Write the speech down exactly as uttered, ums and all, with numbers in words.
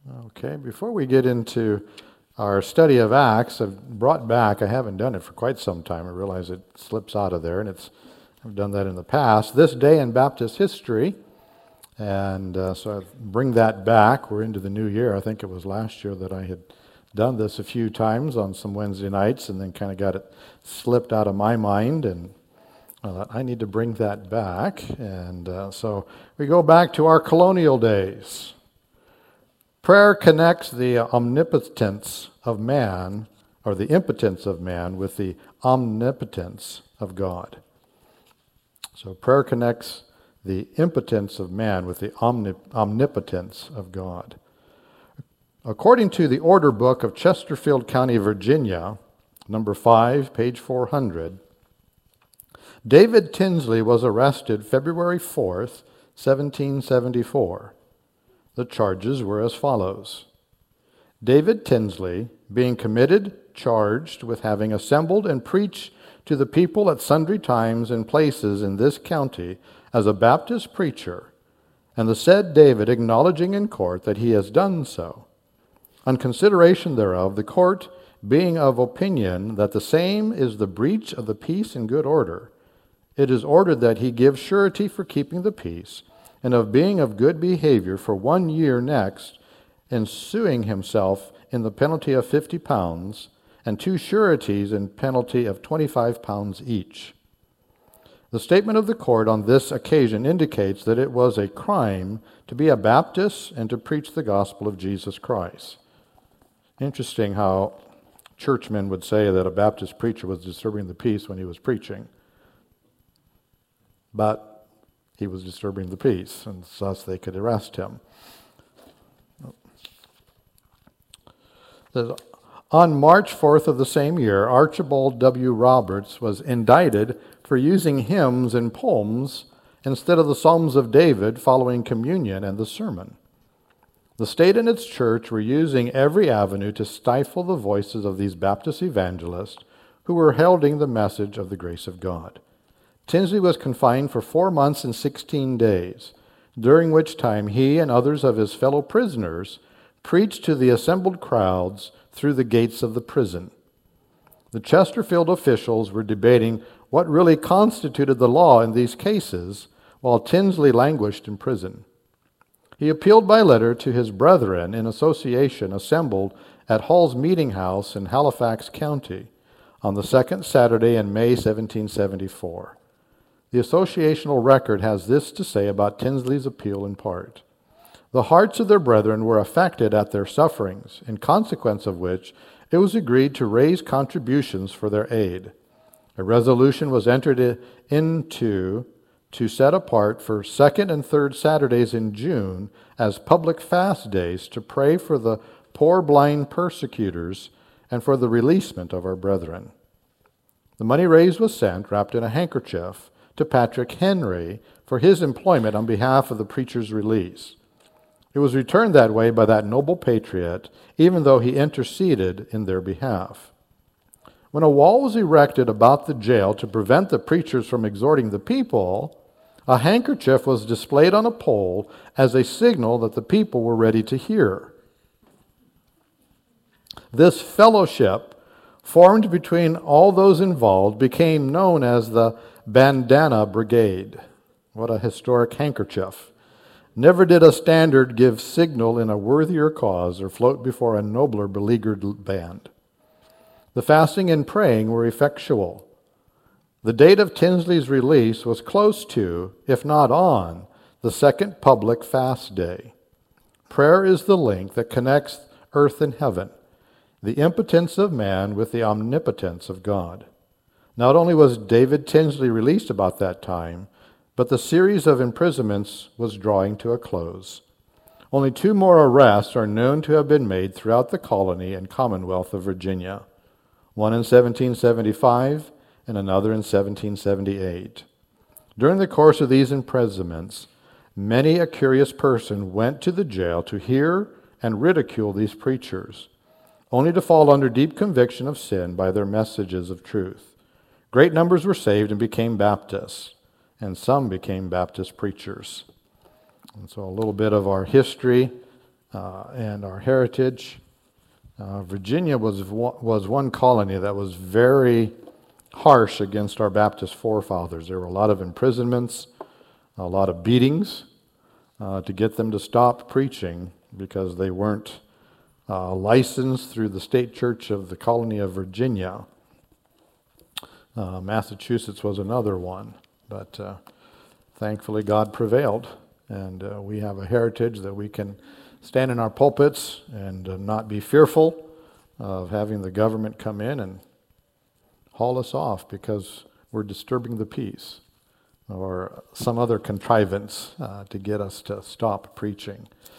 Okay, before we get into our study of Acts, I've brought back, I haven't done it for quite some time. I realize it slips out of there, and it's I've done that in the past. This day in Baptist history, and uh, so I bring that back. We're into the new year. I think it was last year that I had done this a few times on some Wednesday nights, and then kind of got it slipped out of my mind, and uh, I need to bring that back. And uh, so we go back to our colonial days. Prayer connects the omnipotence of man, or the impotence of man, with the omnipotence of God. So prayer connects the impotence of man with the omnip- omnipotence of God. According to the order book of Chesterfield County, Virginia, number five, page four hundred, David Tinsley was arrested February fourth, seventeen seventy-four. The charges were as follows. David Tinsley, being committed, charged with having assembled and preached to the people at sundry times and places in this county as a Baptist preacher, and the said David acknowledging in court that he has done so. On consideration thereof, the court, being of opinion that the same is the breach of the peace and good order, it is ordered that he give surety for keeping the peace, and of being of good behavior for one year next, ensuing himself in the penalty of fifty pounds, and two sureties in penalty of twenty-five pounds each. The statement of the court on this occasion indicates that it was a crime to be a Baptist and to preach the gospel of Jesus Christ. Interesting how churchmen would say that a Baptist preacher was disturbing the peace when he was preaching. But he was disturbing the peace, and thus they could arrest him. On March fourth of the same year, Archibald W. Roberts was indicted for using hymns and poems instead of the Psalms of David following communion and the sermon. The state and its church were using every avenue to stifle the voices of these Baptist evangelists who were heralding the message of the grace of God. Tinsley was confined for four months and sixteen days, during which time he and others of his fellow prisoners preached to the assembled crowds through the gates of the prison. The Chesterfield officials were debating what really constituted the law in these cases, while Tinsley languished in prison. He appealed by letter to his brethren in association assembled at Hall's Meeting House in Halifax County on the second Saturday in May seventeen seventy-four. The associational record has this to say about Tinsley's appeal in part. The hearts of their brethren were affected at their sufferings, in consequence of which it was agreed to raise contributions for their aid. A resolution was entered into to set apart for second and third Saturdays in June as public fast days to pray for the poor blind persecutors and for the releasement of our brethren. The money raised was sent, wrapped in a handkerchief, to Patrick Henry for his employment on behalf of the preacher's release. It was returned that way by that noble patriot, even though he interceded in their behalf. When a wall was erected about the jail to prevent the preachers from exhorting the people, a handkerchief was displayed on a pole as a signal that the people were ready to hear. This fellowship, formed between all those involved, became known as the Bandana Brigade. What a historic handkerchief. Never did a standard give signal in a worthier cause or float before a nobler beleaguered band. The fasting and praying were effectual. The date of Tinsley's release was close to, if not on, the second public fast day. Prayer is the link that connects earth and heaven, the impotence of man with the omnipotence of God. Not only was David Tinsley released about that time, but the series of imprisonments was drawing to a close. Only two more arrests are known to have been made throughout the colony and Commonwealth of Virginia, one in seventeen seventy-five and another in seventeen seventy-eight. During the course of these imprisonments, many a curious person went to the jail to hear and ridicule these preachers, only to fall under deep conviction of sin by their messages of truth. Great numbers were saved and became Baptists, and some became Baptist preachers. And so a little bit of our history uh, and our heritage. Uh, Virginia was one, was one colony that was very harsh against our Baptist forefathers. There were a lot of imprisonments, a lot of beatings uh, to get them to stop preaching because they weren't uh, licensed through the state church of the colony of Virginia. Uh, Massachusetts was another one, but uh, thankfully God prevailed, and uh, we have a heritage that we can stand in our pulpits and uh, not be fearful of having the government come in and haul us off because we're disturbing the peace or some other contrivance uh, to get us to stop preaching.